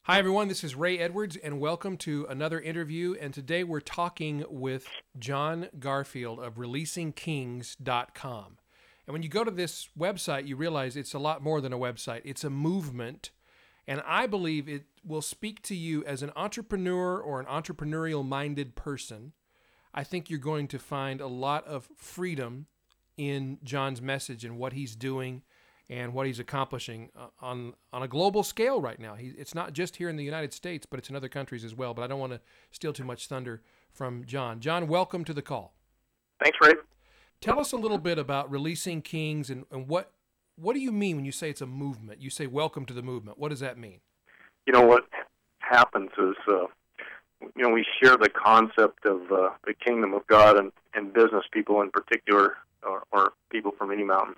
Hi, everyone. This is Ray Edwards, and welcome to another interview. And today we're talking with John Garfield of ReleasingKings.com. And when you go to this website, you realize it's a lot more than a website, it's a movement. And I believe it will speak to you as an entrepreneur or an entrepreneurial minded person. I think you're going to find a lot of freedom in John's message and what he's doing and what he's accomplishing on a global scale right now. It's not just here in the United States, but it's in other countries as well. But I don't want to steal too much thunder from John. John, welcome to the call. Thanks, Ray. Tell us a little bit about Releasing Kings and what do you mean when you say it's a movement? You say welcome to the movement. What does that mean? You know, what happens is, we share the concept of the kingdom of God and business people in particular, or people from any mountain,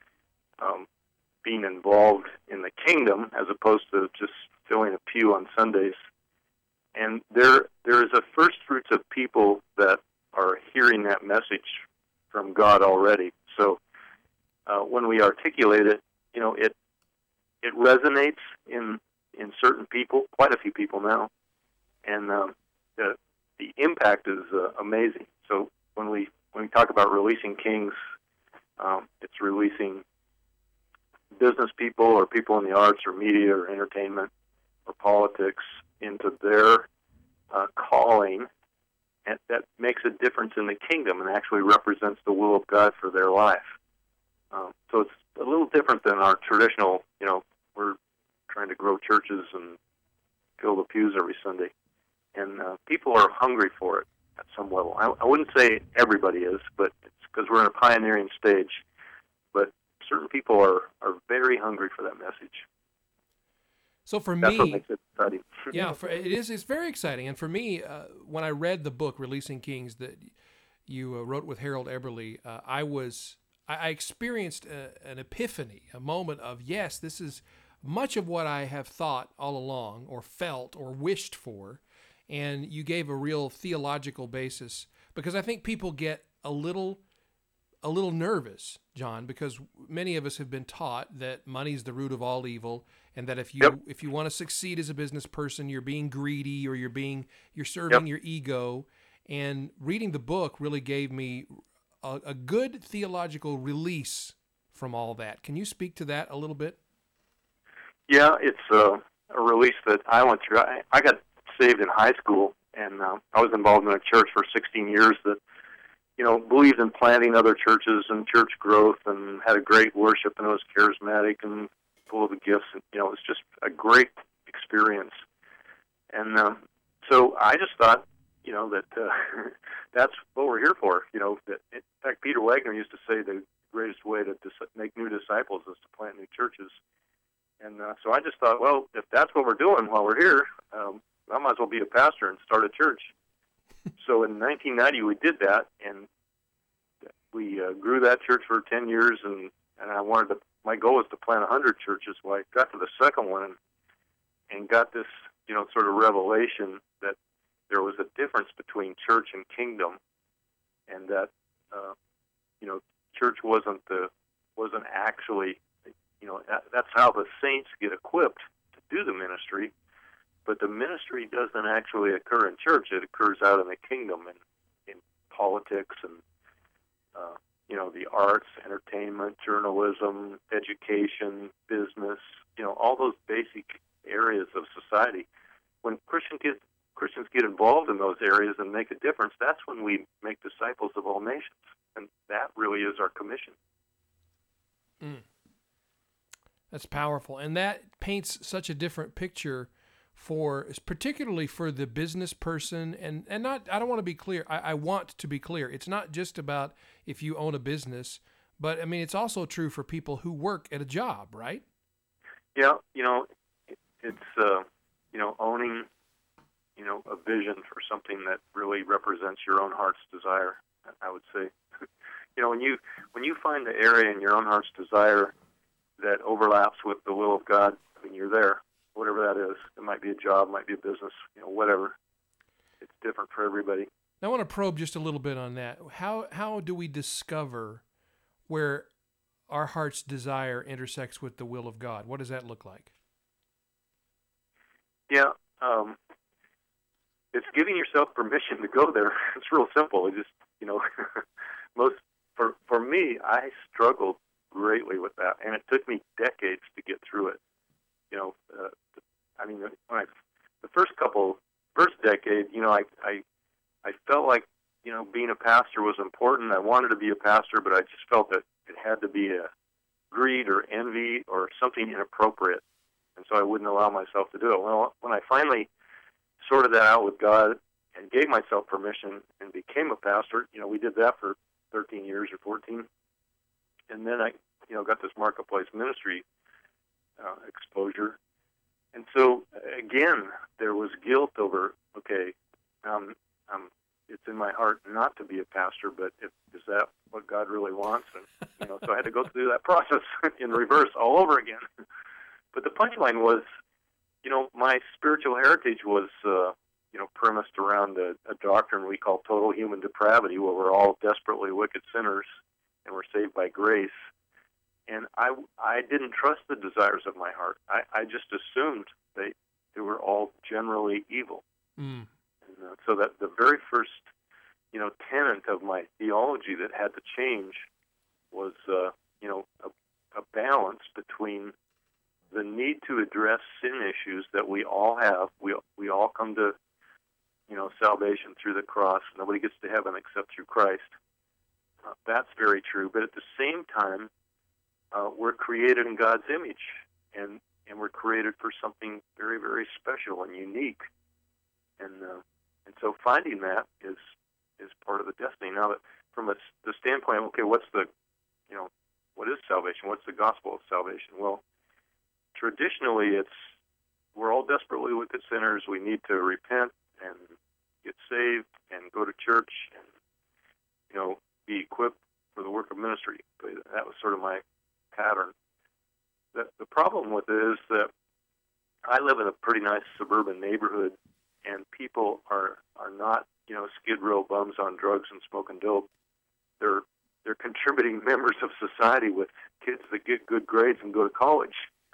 being involved in the kingdom as opposed to just filling a pew on Sundays. And there is a first fruits of people that are hearing that message from God already. So when we articulate it, it resonates in certain people, quite a few people now, and the impact is amazing. So when we talk about releasing kings, it's releasing business people or people in the arts or media or entertainment or politics into their calling, and that makes a difference in the kingdom and actually represents the will of God for their life. So it's a little different than our traditional, we're trying to grow churches and fill the pews every Sunday. And people are hungry for it at some level. I wouldn't say everybody is, but it's because we're in a pioneering stage. But certain people are very hungry for that message. So for That's what me, makes it exciting. it's very exciting. And for me, when I read the book Releasing Kings that you wrote with Harold Eberle, I experienced an epiphany, a moment of, yes, this is much of what I have thought all along, or felt, or wished for. And you gave a real theological basis, because I think people get a little nervous, John, because many of us have been taught that money's the root of all evil, and that if you want to succeed as a business person, you're being greedy, or you're serving your ego. And reading the book really gave me a good theological release from all that. Can you speak to that a little bit? Yeah, it's a release that I went through. I got saved in high school, and I was involved in a church for 16 years that believed in planting other churches and church growth, and had a great worship, and it was charismatic and full of the gifts. And, it was just a great experience. And so I just thought, that that's what we're here for. That, in fact, Peter Wagner used to say the greatest way to make new disciples is to plant new churches. And so I just thought, well, if that's what we're doing while we're here, I might as well be a pastor and start a church. So in 1990, we did that, and we grew that church for 10 years, and my goal was to plant 100 churches. Well, I got to the second one and got this, sort of revelation that there was a difference between church and kingdom, and that, church wasn't actually, that's how the saints get equipped to do the ministry. But the ministry doesn't actually occur in church. It occurs out in the kingdom and in politics and, the arts, entertainment, journalism, education, business, all those basic areas of society. When Christians get involved in those areas and make a difference, that's when we make disciples of all nations. And that really is our commission. That's powerful. And that paints such a different picture particularly for the business person, and not, I don't want to be clear. I want to be clear. It's not just about if you own a business, but I mean, it's also true for people who work at a job, right? Yeah. It's, owning, a vision for something that really represents your own heart's desire, I would say. When you find the area in your own heart's desire that overlaps with the will of God, I mean, you're there. Whatever that is. It might be a job, might be a business, whatever. It's different for everybody. I want to probe just a little bit on that. How do we discover where our heart's desire intersects with the will of God? What does that look like? Yeah, um, it's giving yourself permission to go there. It's real simple. It just, you know, most for me, I struggled greatly with that, and it took me decades to get through it. You know, I mean, when the first decade, you know, I felt like, you know, being a pastor was important. I wanted to be a pastor, but I just felt that it had to be a greed or envy or something inappropriate, and so I wouldn't allow myself to do it. Well, when I finally sorted that out with God and gave myself permission and became a pastor, you know, we did that for 13 years or 14, and then I, you know, got this marketplace ministry exposure, and so again, there was guilt over, okay, um, it's in my heart not to be a pastor, but is that what God really wants? And, you know, so I had to go through that process in reverse all over again. But the punchline was, you know, my spiritual heritage was, you know, premised around a doctrine we call total human depravity, where we're all desperately wicked sinners and we're saved by grace. And I didn't trust the desires of my heart. I just assumed they were all generally evil. Mm. And, so that the very first, you know, tenet of my theology that had to change was, you know, a balance between the need to address sin issues that we all have. We all come to, you know, salvation through the cross. Nobody gets to heaven except through Christ. That's very true. But at the same time, we're created in God's image, and we're created for something very, very special and unique. And so finding that is part of the destiny. Now, that from the standpoint, okay, what's the, you know, what is salvation? What's the gospel of salvation? Well, traditionally, we're all desperately wicked sinners. We need to repent and get saved and go to church and, you know, be equipped for the work of ministry. But that was sort of my pattern. The problem with it is that I live in a pretty nice suburban neighborhood, and people are not, you know, skid row bums on drugs and smoking dope. They're contributing members of society with kids that get good grades and go to college.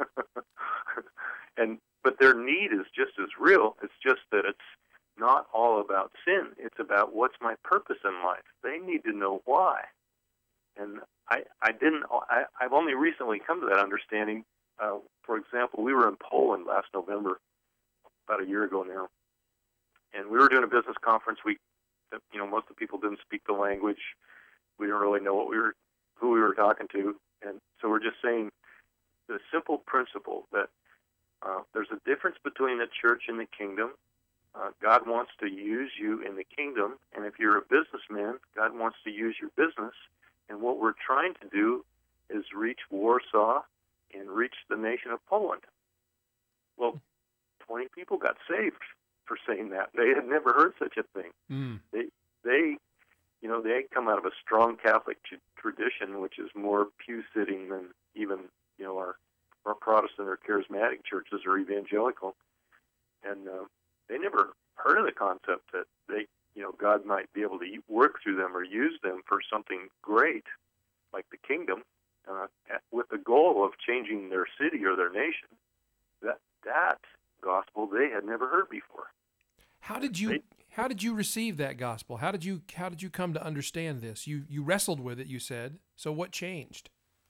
But their need is just as real. It's just that it's not all about sin. It's about what's my purpose in life. They need to know why. And I've only recently come to that understanding. For example, we were in Poland last November, about a year ago now, and we were doing a business conference. You know, most of the people didn't speak the language. We didn't really know who we were talking to, and so we're just saying the simple principle that there's a difference between the church and the kingdom. God wants to use you in the kingdom, and if you're a businessman, God wants to use your business. And what we're trying to do is reach Warsaw and reach the nation of Poland. Well, 20 people got saved for saying that. They had never heard such a thing. Mm. They, you know, they come out of a strong Catholic tradition, which is more pew-sitting than even, you know, our Protestant or charismatic churches or evangelical. And they never heard of the concept that God might be able to work through them or use them for something great, like the kingdom, with the goal of changing their city or their nation. That gospel they had never heard before. How did you receive that gospel? How did you come to understand this? You wrestled with it, you said. So what changed?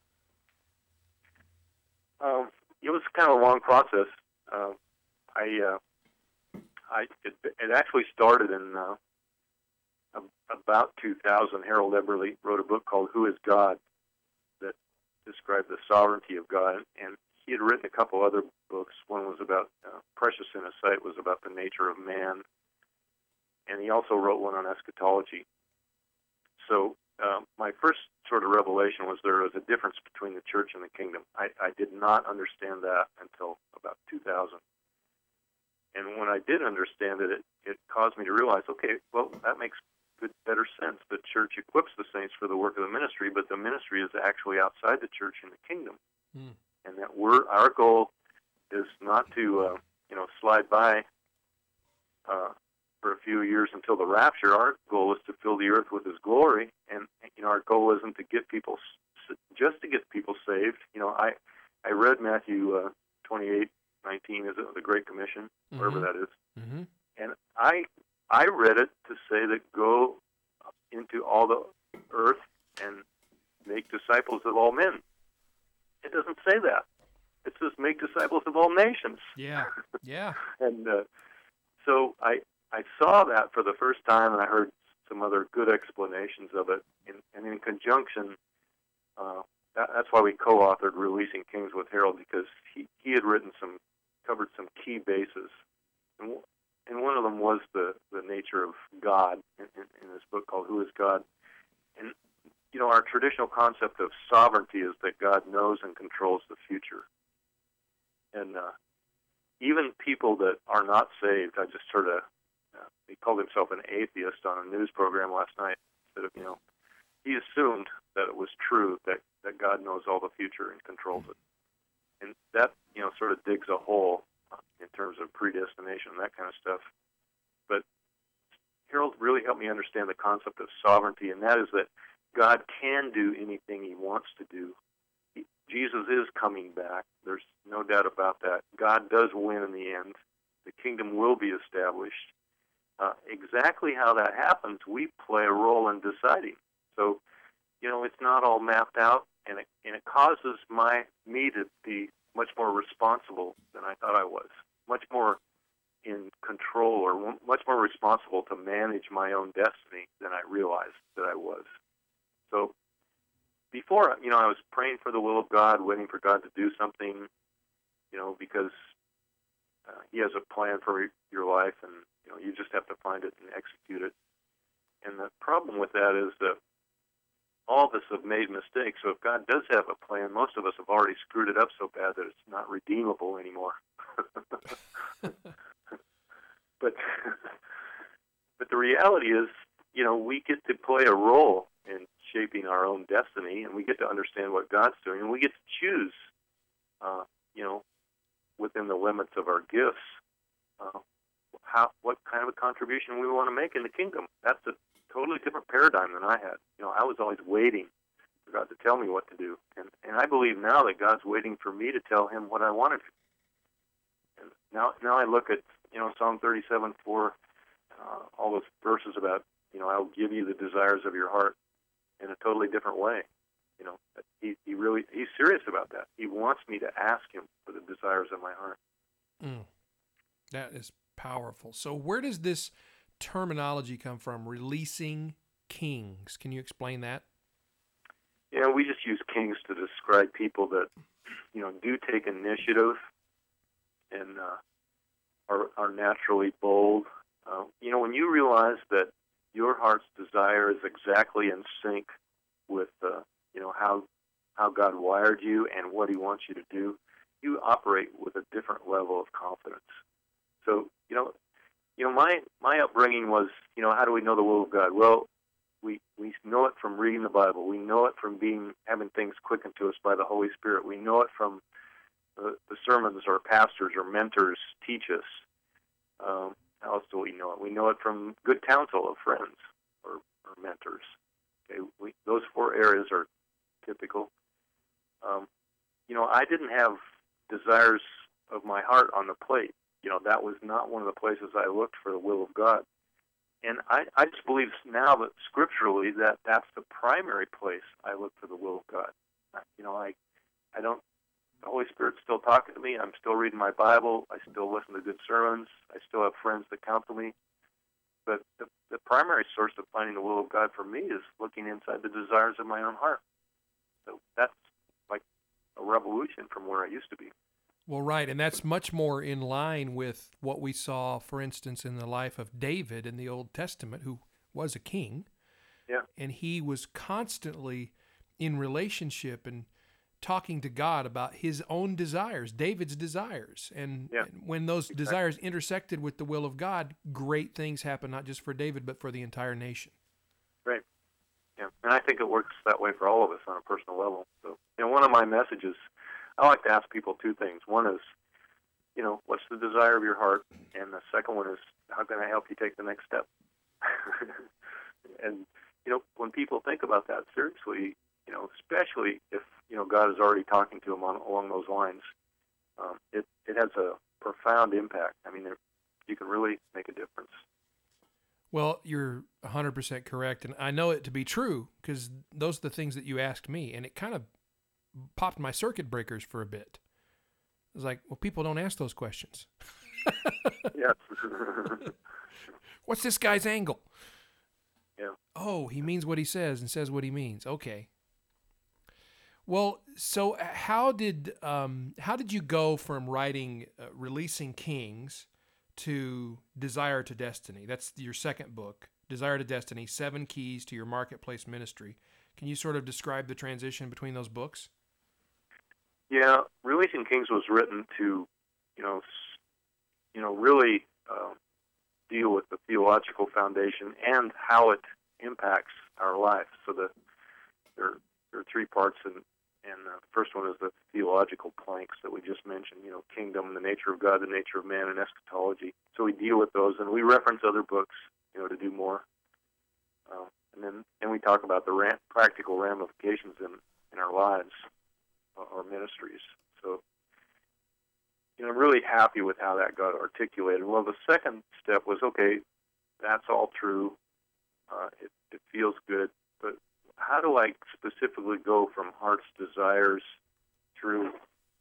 It was kind of a long process. It actually started in about 2000. Harold Eberle wrote a book called "Who Is God?" that described the sovereignty of God, and he had written a couple other books. One was about Precious in His Sight, was about the nature of man, and he also wrote one on eschatology. So my first sort of revelation was there was a difference between the church and the kingdom. I did not understand that until about 2000. And when I did understand it, it caused me to realize, okay, well, that makes better sense. The church equips the saints for the work of the ministry, but the ministry is actually outside the church in the kingdom. Mm. And that our goal is not to slide by for a few years until the rapture. Our goal is to fill the earth with His glory, and our goal isn't to get people just to get people saved. I read Matthew 28 19, is it? The Great Commission, wherever that is. Mm-hmm. And I read it to say that go into all the earth and make disciples of all men. It doesn't say that. It says make disciples of all nations. Yeah, yeah. And so I saw that for the first time, and I heard some other good explanations of it. And in conjunction, that's why we co-authored Releasing Kings with Harold, because he had covered some key bases. And one of them was the nature of God in this book called Who is God? And, our traditional concept of sovereignty is that God knows and controls the future. And even people that are not saved, I just heard he called himself an atheist on a news program last night. Instead of, he assumed that it was true that God knows all the future and controls it. And that, sort of digs a hole in terms of predestination and that kind of stuff. But Harold really helped me understand the concept of sovereignty, and that is that God can do anything he wants to do. Jesus is coming back. There's no doubt about that. God does win in the end. The kingdom will be established. Exactly how that happens, we play a role in deciding. So, it's not all mapped out, and it causes me to be much more responsible than I thought I was, much more in control, or much more responsible to manage my own destiny than I realized that I was. So before, I was praying for the will of God, waiting for God to do something, because he has a plan for your life, and, you just have to find it and execute it. And the problem with that is that all of us have made mistakes. So if God does have a plan, most of us have already screwed it up so bad that it's not redeemable anymore. But the reality is, we get to play a role in shaping our own destiny, and we get to understand what God's doing, and we get to choose, within the limits of our gifts, what kind of a contribution we want to make in the kingdom. That's a totally different paradigm than I had. I was always waiting for God to tell me what to do, and I believe now that God's waiting for me to tell him what I wanted to. And now I look at Psalm 37:4, all those verses about I'll give you the desires of your heart in a totally different way. He's serious about that. He wants me to ask him for the desires of my heart. That is powerful. So where does this terminology come from? Releasing kings. Can you explain that? We just use kings to describe people that, do take initiative and are naturally bold. When you realize that your heart's desire is exactly in sync with, how God wired you and what he wants you to do, you operate with a different level of confidence. So, my upbringing was, how do we know the will of God? Well, we know it from reading the Bible. We know it from having things quickened to us by the Holy Spirit. We know it from the sermons our pastors or mentors teach us. How else do we know it? We know it from good counsel of friends or mentors. Okay, those four areas are typical. I didn't have desires of my heart on the plate. That was not one of the places I looked for the will of God. And I just believe now that scripturally that's the primary place I look for the will of God. I don't, the Holy Spirit's still talking to me. I'm still reading my Bible. I still listen to good sermons. I still have friends that counsel me. But the primary source of finding the will of God for me is looking inside the desires of my own heart. So that's like a revolution from where I used to be. Well, right, and that's much more in line with what we saw, for instance, in the life of David in the Old Testament, who was a king. Yeah. And he was constantly in relationship and talking to God about his own desires, David's desires. And when those desires intersected with the will of God, great things happened, not just for David, but for the entire nation. Right. Yeah. And I think it works that way for all of us on a personal level. So, one of my messages, I like to ask people two things. One is, what's the desire of your heart? And the second one is, how can I help you take the next step? And, when people think about that seriously, especially if, God is already talking to them along those lines, it has a profound impact. I mean, you can really make a difference. Well, you're 100% correct, and I know it to be true because those are the things that you asked me, and it kind of popped my circuit breakers for a bit. I was like, well, people don't ask those questions. Yes. What's this guy's angle? Yeah. Oh, he means what he says and says what he means. Okay. Well, so how did you go from writing Releasing Kings to Desire to Destiny? That's your second book, Desire to Destiny: 7 Keys to Your Marketplace Ministry. Can you sort of describe the transition between those books? Yeah, Releasing Kings was written to, really deal with the theological foundation and how it impacts our life. So there are 3 parts, and the first one is the theological planks that we just mentioned. Kingdom, the nature of God, the nature of man, and eschatology. So we deal with those, and we reference other books, to do more. And then we talk about the practical ramifications in our lives or ministries. So, I'm really happy with how that got articulated. Well, the second step was, okay, that's all true. It feels good, but how do I specifically go from heart's desires through,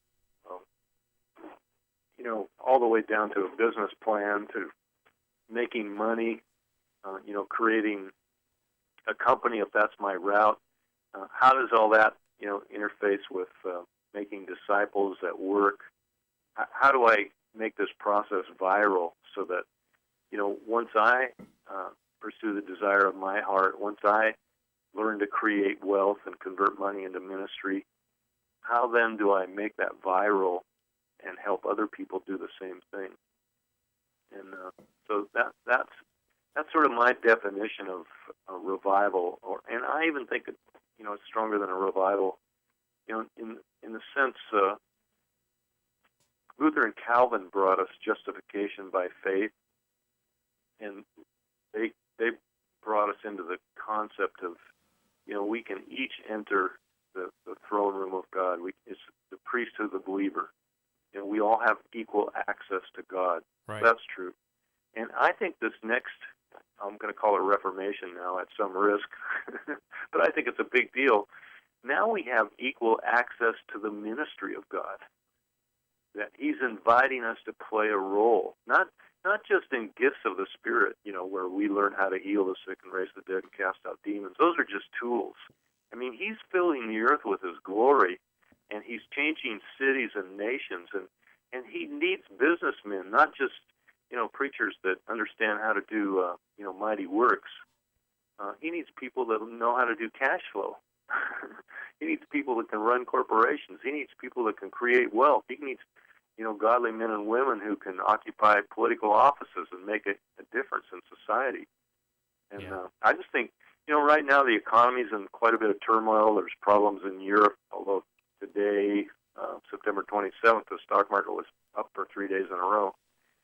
all the way down to a business plan, to making money, creating a company if that's my route? How does all that, interface with making disciples at work? How do I make this process viral so that, once I pursue the desire of my heart, once I learn to create wealth and convert money into ministry, how then do I make that viral and help other people do the same thing? And so that's sort of my definition of a revival, and I even think it's stronger than a revival. In the sense, Luther and Calvin brought us justification by faith, and they brought us into the concept of, we can each enter the throne room of God. It's the priesthood of the believer. We all have equal access to God. Right. That's true. And I think this next, I'm going to call it Reformation now at some risk, but I think it's a big deal. Now we have equal access to the ministry of God, that He's inviting us to play a role, not just in gifts of the Spirit, where we learn how to heal the sick and raise the dead and cast out demons. Those are just tools. I mean, He's filling the earth with His glory, and He's changing cities and nations, and He needs businessmen, not just preachers that understand how to do mighty works. He needs people that know how to do cash flow. He needs people that can run corporations. He needs people that can create wealth. He needs godly men and women who can occupy political offices and make a difference in society. And I just think right now the economy's in quite a bit of turmoil. There's problems in Europe, although today, September 27th, the stock market was up for 3 days in a row.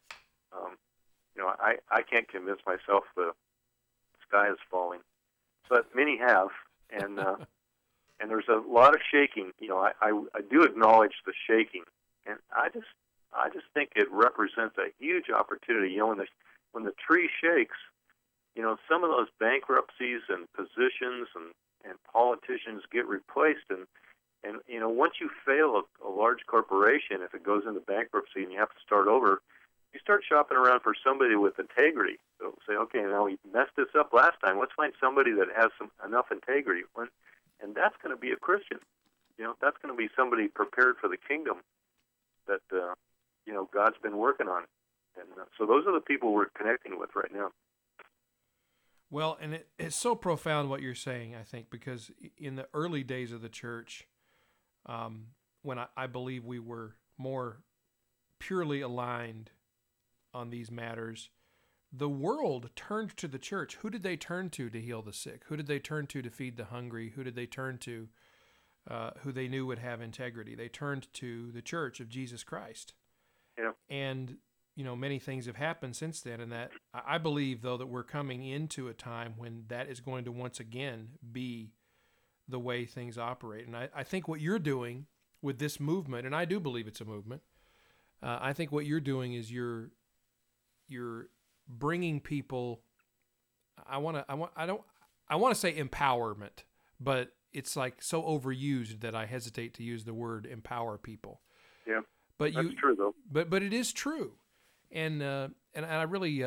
I can't convince myself the sky is falling, but many have, and there's a lot of shaking. I do acknowledge the shaking, and I just think it represents a huge opportunity. When the tree shakes, some of those bankruptcies and positions and politicians get replaced, and once you fail a large corporation, if it goes into bankruptcy and you have to start over, you start shopping around for somebody with integrity. So say, okay, now we messed this up last time. Let's find somebody that has enough integrity. And that's going to be a Christian. That's going to be somebody prepared for the kingdom that, God's been working on. And so those are the people we're connecting with right now. Well, and it's so profound what you're saying, I think, because in the early days of the church, when I believe we were more purely aligned on these matters, the world turned to the church. Who did they turn to heal the sick? Who did they turn to feed the hungry? Who did they turn to who they knew would have integrity? They turned to the church of Jesus Christ. Yeah. And, many things have happened since then. And that I believe, though, that we're coming into a time when that is going to once again be the way things operate. And I think what you're doing with this movement, and I do believe it's a movement, I think what you're doing is you're bringing people. I want to say empowerment, but it's like so overused that I hesitate to use the word empower people. Yeah, But that's true though. But it is true, and I really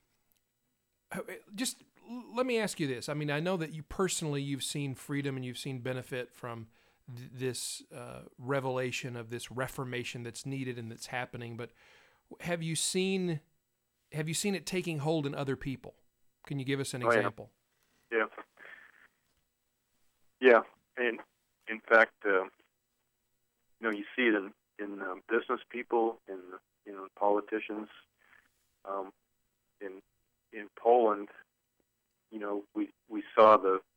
just let me ask you this. I mean, I know that you personally you've seen freedom and you've seen benefit from this revelation of this reformation that's needed and that's happening. But have you seen it taking hold in other people? Can you give us an example? Yeah. Yeah, and in fact, you see it in business people, in politicians, in Poland. We saw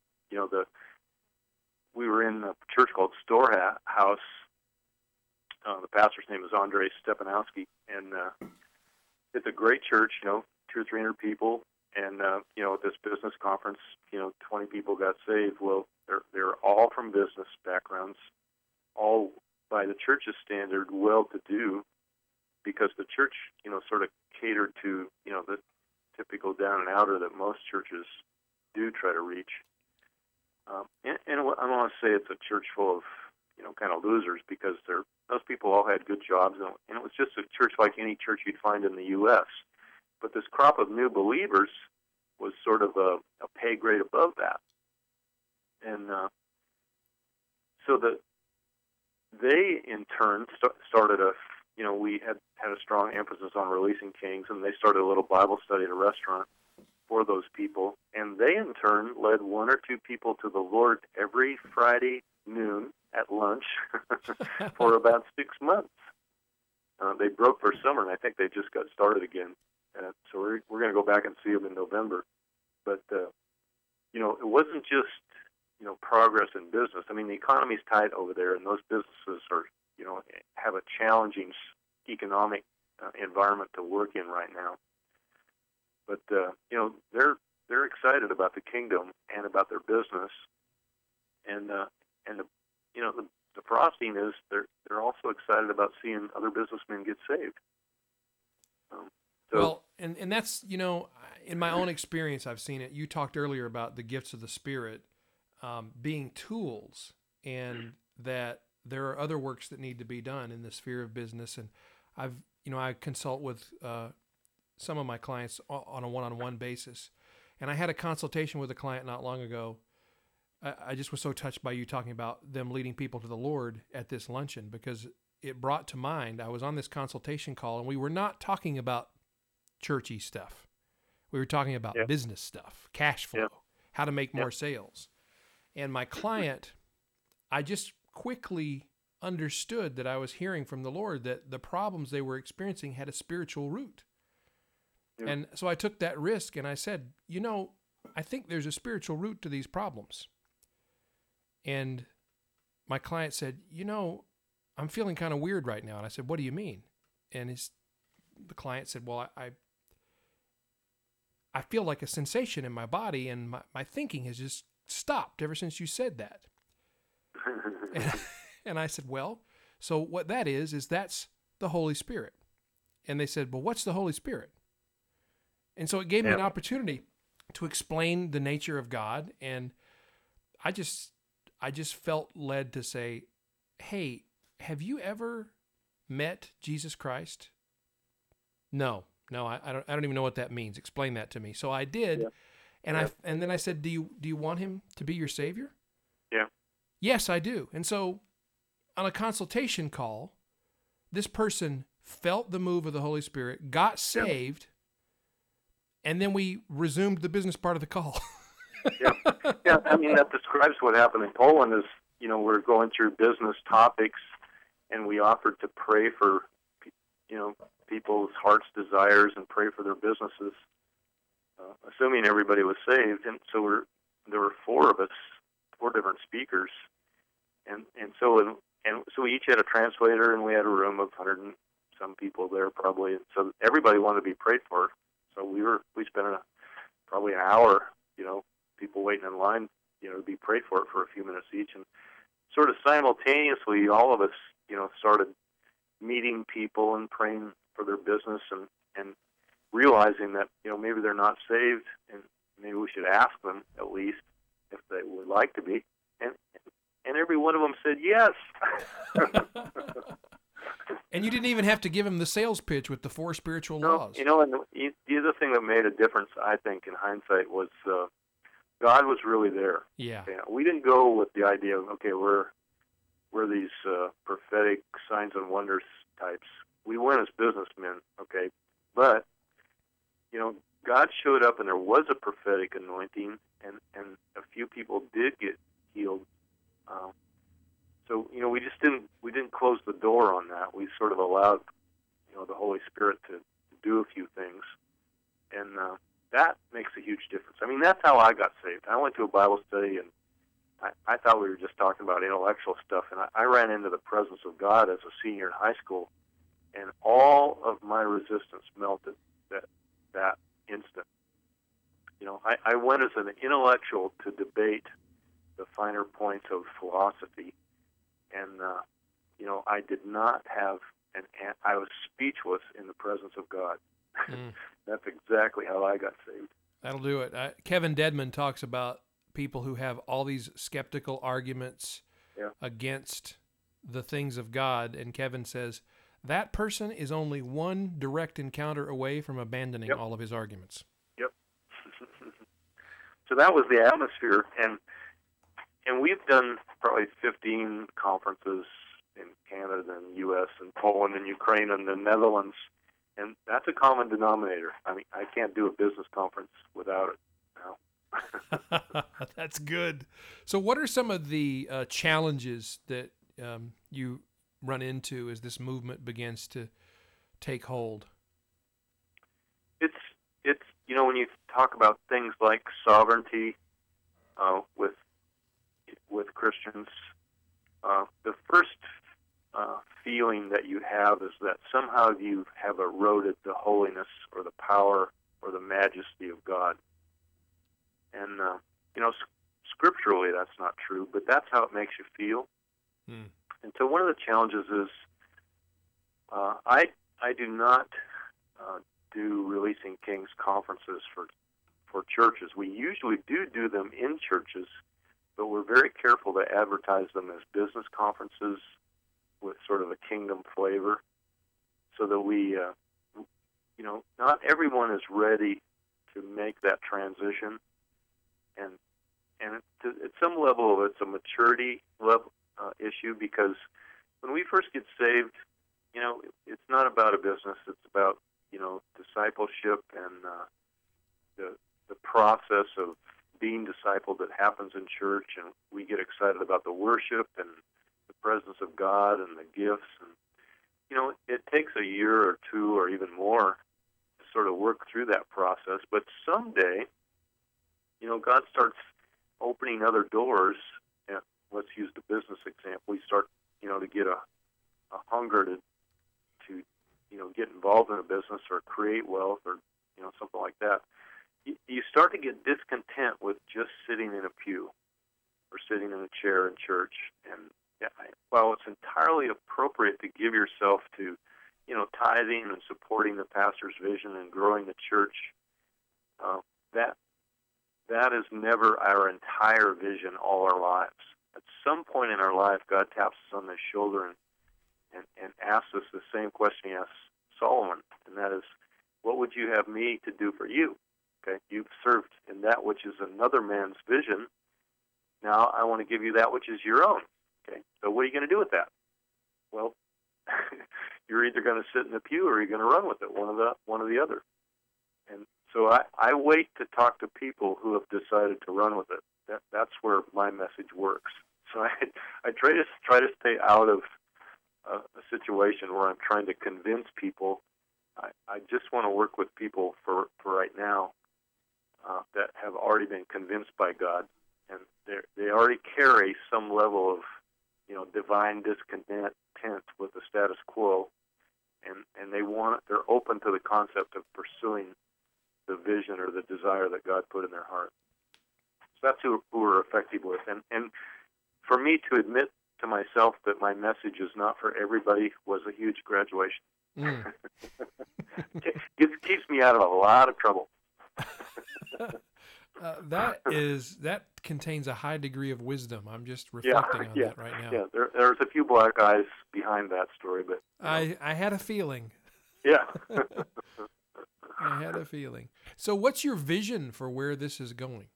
we were in a church called Storehouse. The pastor's name is Andrzej Stepanowski, and it's a great church. 200 or 300 people, and at this business conference, 20 people got saved. Well, they're all from business backgrounds, all by the church's standard, well-to-do, because the church, sort of catered to, the typical down and outer that most churches do try to reach. And I want to say it's a church full of, kind of losers, because those people all had good jobs, and it was just a church like any church you'd find in the U.S. But this crop of new believers was sort of a pay grade above that. And so they, in turn, started we had a strong emphasis on releasing kings, and they started a little Bible study at a restaurant for those people. And they, in turn, led one or two people to the Lord every Friday noon at lunch for about 6 months. They broke for summer, and I think they just got started again. So we're going to go back and see them in November. But, it wasn't just, progress in business. I mean, the economy's tight over there, and those businesses are, have a challenging economic environment to work in right now. But, they're excited about the kingdom and about their business. And the frosting is they're also excited about seeing other businessmen get saved. Well, and that's, in my own experience, I've seen it. You talked earlier about the gifts of the Spirit being tools, and that there are other works that need to be done in the sphere of business. And I consult with some of my clients on a one-on-one basis. And I had a consultation with a client not long ago. I just was so touched by you talking about them leading people to the Lord at this luncheon, because it brought to mind, I was on this consultation call, and we were not talking about churchy stuff. We were talking about business stuff, cash flow, how to make more sales. And my client, I just quickly understood that I was hearing from the Lord that the problems they were experiencing had a spiritual root. Yeah. And so I took that risk, and I said, I think there's a spiritual root to these problems. And my client said, I'm feeling kind of weird right now. And I said, what do you mean? And the client said, well, I feel like a sensation in my body, and my thinking has just stopped ever since you said that. And I said, well, so what that is that's the Holy Spirit. And they said, well, what's the Holy Spirit? And so it gave me an opportunity to explain the nature of God. And I just felt led to say, hey, have you ever met Jesus Christ? No, I don't even know what that means. Explain that to me. So I did. Yeah. And then I said, do you want him to be your Savior? Yeah. Yes, I do. And so on a consultation call, this person felt the move of the Holy Spirit, got saved, and then we resumed the business part of the call. Yeah. I mean, that describes what happened in Poland. Is we're going through business topics, and we offered to pray for people's heart's desires and pray for their businesses, assuming everybody was saved. And so there were four of us, four different speakers, and so we each had a translator, and we had a room of 100 and some people there probably. And so everybody wanted to be prayed for. So we spent probably an hour, people waiting in line, to be prayed for a few minutes each, and sort of simultaneously, all of us, started meeting people and praying for their business and realizing that, maybe they're not saved, and maybe we should ask them at least if they would like to be. And every one of them said yes. And you didn't even have to give him the sales pitch with the 4 spiritual laws. And the other thing that made a difference, I think, in hindsight, was God was really there. Yeah. We didn't go with the idea of, okay, we're these prophetic signs and wonders types. We went as businessmen, okay, but God showed up, and there was a prophetic anointing, and a few people did get healed. So we didn't close the door on that. We sort of allowed the Holy Spirit to do a few things, and that makes a huge difference. I mean, that's how I got saved. I went to a Bible study, and I thought we were just talking about intellectual stuff, and I ran into the presence of God as a senior in high school, and all of my resistance melted that instant. I went as an intellectual to debate the finer points of philosophy, and I did not have I was speechless in the presence of God. That's exactly how I got saved. That'll do it. Kevin Dedman talks about people who have all these skeptical arguments against the things of God, and Kevin says that person is only one direct encounter away from abandoning all of his arguments. Yep. So that was the atmosphere, and we've done probably 15 conferences in Canada and U.S. and Poland and Ukraine and the Netherlands, and that's a common denominator. I mean, I can't do a business conference without it now. That's good. So what are some of the challenges that you run into as this movement begins to take hold? It's when you talk about things like sovereignty with Christians, the first feeling that you have is that somehow you have eroded the holiness or the power or the majesty of God. And, scripturally that's not true, but that's how it makes you feel. And so one of the challenges is I do not do Releasing Kings conferences for churches. We usually do them in churches, but we're very careful to advertise them as business conferences with sort of a kingdom flavor, so that we, not everyone is ready to make that transition, and at some level it's a maturity level issue, because when we first get saved, it's not about a business. It's about discipleship and the process of being discipled that happens in church, and we get excited about the worship and the presence of God and the gifts, and it takes a year or two or even more to sort of work through that process. But someday, God starts opening other doors. And let's use the business example. We start, to get a hunger to get involved in a business or create wealth or something like that. You start to get discontent with just sitting in a pew or sitting in a chair in church. And while it's entirely appropriate to give yourself to, tithing and supporting the pastor's vision and growing the church, that is never our entire vision all our lives. At some point in our life, God taps us on the shoulder and asks us the same question he asked Solomon, and that is, what would you have me to do for you? Okay, you've served in that which is another man's vision. Now I want to give you that which is your own. Okay, so what are you going to do with that? Well, you're either going to sit in the pew or you're going to run with it, one or the other. And so I wait to talk to people who have decided to run with it. That's where my message works. So I try to stay out of a situation where I'm trying to convince people. I just want to work with people for right now that have already been convinced by God, and they already carry some level of divine discontent with the status quo, and they're open to the concept of pursuing the vision or the desire that God put in their heart. So that's who we're effective with. And for me to admit to myself that my message is not for everybody was a huge graduation. Mm. It keeps me out of a lot of trouble. That contains a high degree of wisdom. I'm just reflecting on that right now. Yeah, there's a few black eyes behind that story, but I had a feeling. yeah. I had a feeling. So, what's your vision for where this is going?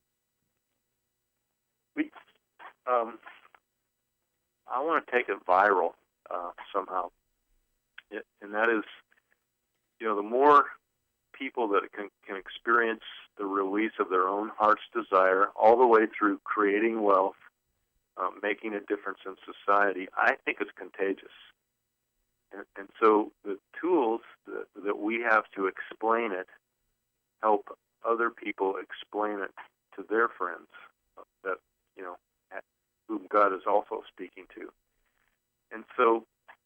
I want to take it viral somehow, and that is, the more people that can experience the release of their own heart's desire, all the way through creating wealth, making a difference in society, I think it's contagious. And so the tools that we have to explain it help other people explain it to their friends that, whom God is also speaking to. And so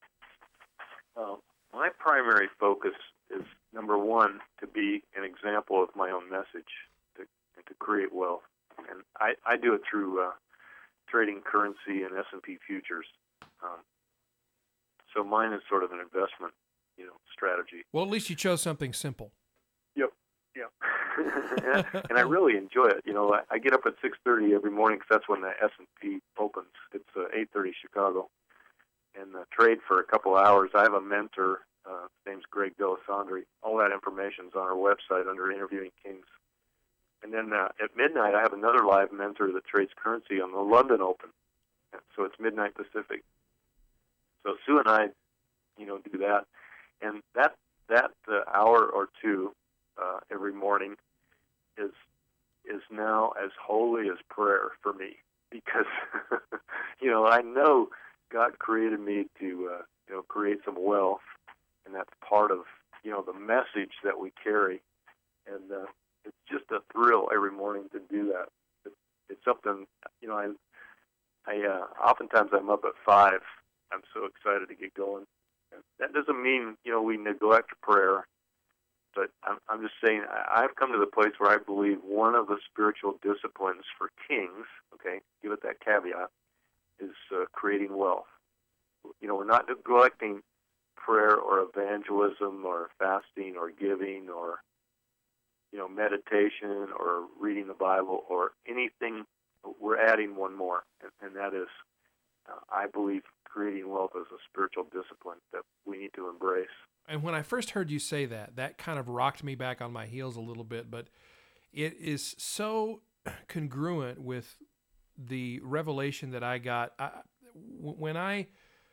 my primary focus is, number one, to be an example of my own message, to create wealth. And I do it through trading currency and S&P futures. So mine is sort of an investment, strategy. Well, at least you chose something simple. Yep. And I really enjoy it. I get up at 6:30 every morning because that's when the S&P opens. It's 8:30 Chicago, and trade for a couple hours. I have a mentor. His name's Greg Delisandri. All that information's on our website under Interviewing Kings. And then at midnight, I have another live mentor that trades currency on the London Open. So it's midnight Pacific. So Sue and I, do that, and that hour or two every morning is now as holy as prayer for me, because I know God created me to create some wealth, and that's part of the message that we carry, and it's just a thrill every morning to do that. It's something I oftentimes I'm up at 5. I'm so excited to get going. That doesn't mean we neglect prayer, but I'm just saying I've come to the place where I believe one of the spiritual disciplines for kings, okay, give it that caveat, is creating wealth. We're not neglecting prayer or evangelism or fasting or giving or meditation or reading the Bible or anything. We're adding one more, and that is, I believe, creating wealth as a spiritual discipline that we need to embrace. And when I first heard you say that kind of rocked me back on my heels a little bit, but it is so congruent with the revelation that I got when I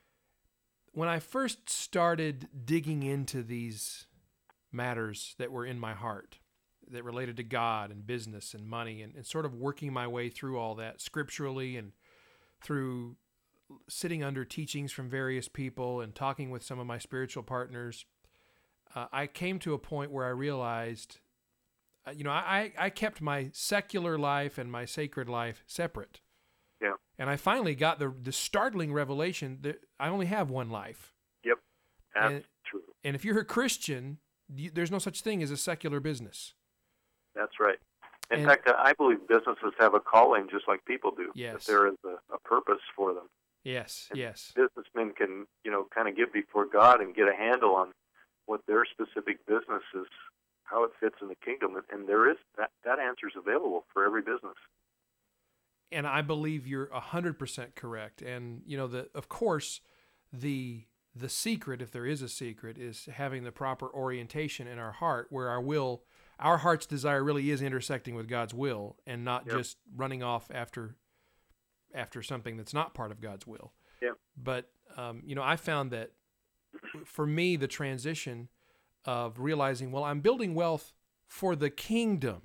first started digging into these matters that were in my heart, that related to God and business and money, and sort of working my way through all that scripturally and through sitting under teachings from various people and talking with some of my spiritual partners. I came to a point where I realized, I kept my secular life and my sacred life separate. Yeah. And I finally got the startling revelation that I only have one life. Yep. That's true. And if you're a Christian, there's no such thing as a secular business. That's right. In fact, I believe businesses have a calling just like people do. Yes. That there is a purpose for them. Yes, and yes. Businessmen can, kind of get before God and get a handle on what their specific business is, how it fits in the kingdom, and there is that answer is available for every business. And I believe you're 100% correct. And of course, the secret, if there is a secret, is having the proper orientation in our heart, where our heart's desire really is intersecting with God's will, and not just running off after something that's not part of God's will. Yeah. But I found that for me, the transition of realizing, well, I'm building wealth for the kingdom.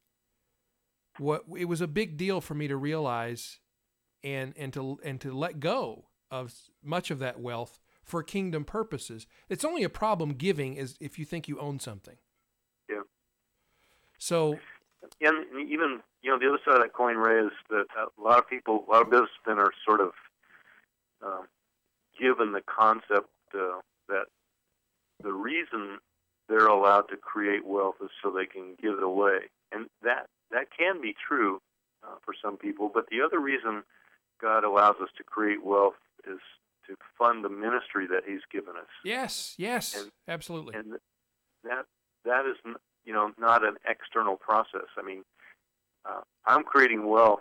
It was a big deal for me to realize and to let go of much of that wealth for kingdom purposes. It's only a problem giving is if you think you own something. Yeah. So. And even the other side of that coin, Ray, is that a lot of businessmen are sort of given the concept that the reason they're allowed to create wealth is so they can give it away, and that can be true for some people. But the other reason God allows us to create wealth is to fund the ministry that He's given us. Yes, And absolutely. and that is not an external process. I mean, I'm creating wealth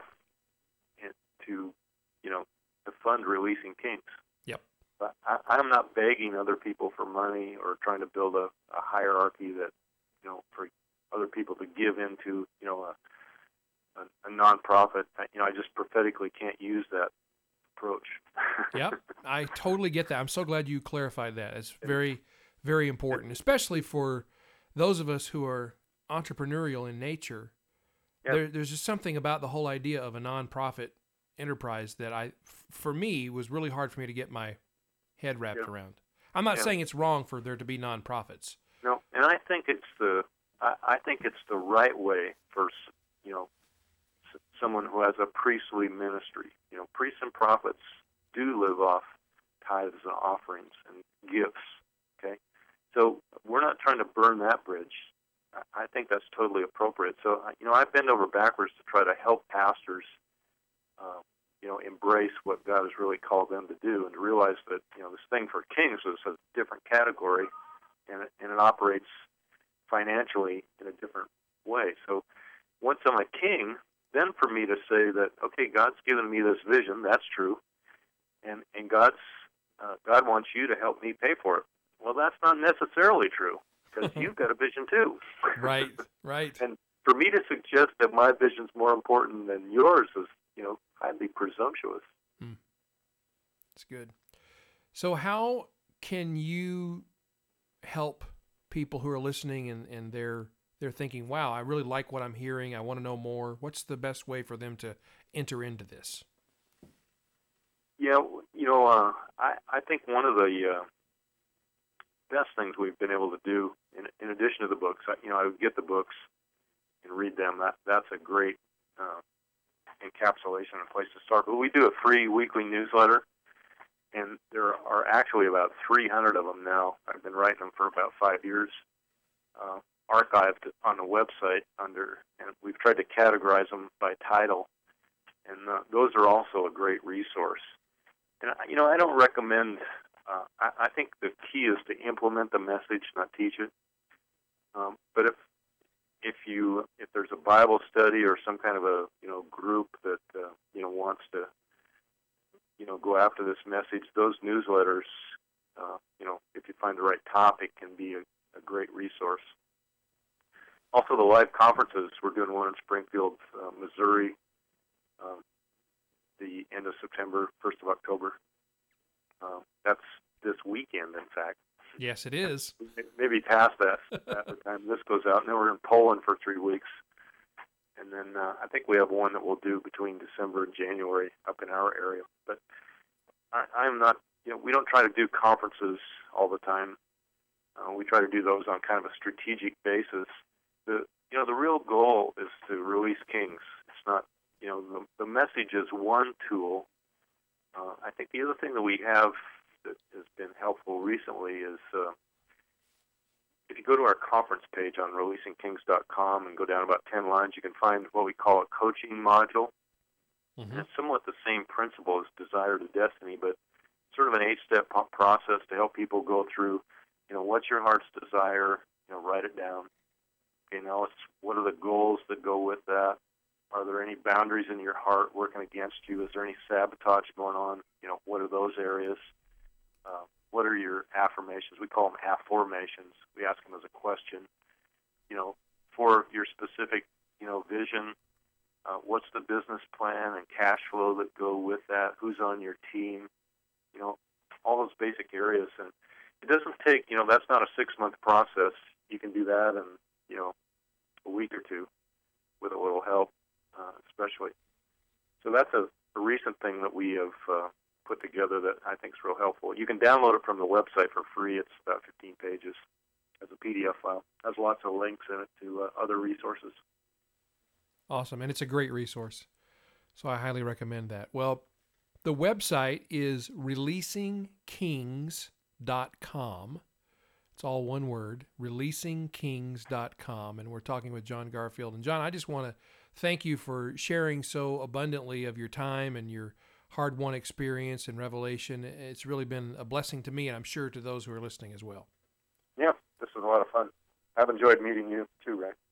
to to fund Releasing Kings. Yep. But I'm not begging other people for money or trying to build a hierarchy that for other people to give into a nonprofit. I just prophetically can't use that approach. Yep, I totally get that. I'm so glad you clarified that. It's very, very important, especially for those of us who are entrepreneurial in nature. Yeah. There's just something about the whole idea of a nonprofit enterprise that for me, was really hard for me to get my head wrapped around. I'm not saying it's wrong for there to be nonprofits. No, and I think it's the right way for someone who has a priestly ministry. Priests and prophets do live off tithes and offerings and gifts. Okay, so we're not trying to burn that bridge. I think that's totally appropriate. So I've bent over backwards to try to help pastors, embrace what God has really called them to do, and to realize that this thing for kings is a different category, and it operates financially in a different way. So once I'm a king, then for me to say that, okay, God's given me this vision, that's true, and God wants you to help me pay for it. Well, that's not necessarily true, because you've got a vision too. Right. And for me to suggest that my vision's more important than yours is, highly presumptuous. That's good. So how can you help people who are listening and they're thinking, wow, I really like what I'm hearing, I want to know more? What's the best way for them to enter into this? Yeah, I think one of the best things we've been able to do, in addition to the books, I would get the books and read them. That's a great encapsulation and place to start. But we do a free weekly newsletter, and there are actually about 300 of them now. I've been writing them for about 5 years, archived on the website and we've tried to categorize them by title, and those are also a great resource. And I don't recommend. I think the key is to implement the message, not teach it. But if there's a Bible study or some kind of a group that wants to go after this message, those newsletters, if you find the right topic, can be a great resource. Also, the live conferences. We're doing one in Springfield, Missouri, the end of September, 1st of October. That's this weekend, in fact. Yes, it is. Maybe past that at the time this goes out. And then we're in Poland for 3 weeks. And then I think we have one that we'll do between December and January up in our area. But I'm not, we don't try to do conferences all the time. We try to do those on kind of a strategic basis. The real goal is to release kings. It's not, the message is one tool. I think the other thing that we have that has been helpful recently is if you go to our conference page on releasingkings.com and go down about 10 lines, you can find what we call a coaching module. Mm-hmm. And it's somewhat the same principle as Desire to Destiny, but sort of an 8-step process to help people go through, what's your heart's desire, write it down. Okay, now what are the goals that go with that? Are there any boundaries in your heart working against you? Is there any sabotage going on? What are those areas? What are your affirmations? We call them afformations. We ask them as a question. For your specific, vision, what's the business plan and cash flow that go with that? Who's on your team? All those basic areas. And it doesn't take, that's not a 6-month process. You can do that in, a week or two with a little help, especially. So that's a recent thing that we have put together that I think is real helpful. You can download it from the website for free. It's about 15 pages as a PDF file. It has lots of links in it to other resources. Awesome, and it's a great resource. So I highly recommend that. Well, the website is releasingkings.com. It's all one word, releasingkings.com, and we're talking with John Garfield. And John, I just want to thank you for sharing so abundantly of your time and your hard-won experience and revelation. It's really been a blessing to me, and I'm sure to those who are listening as well. Yeah, this was a lot of fun. I've enjoyed meeting you too, Ray.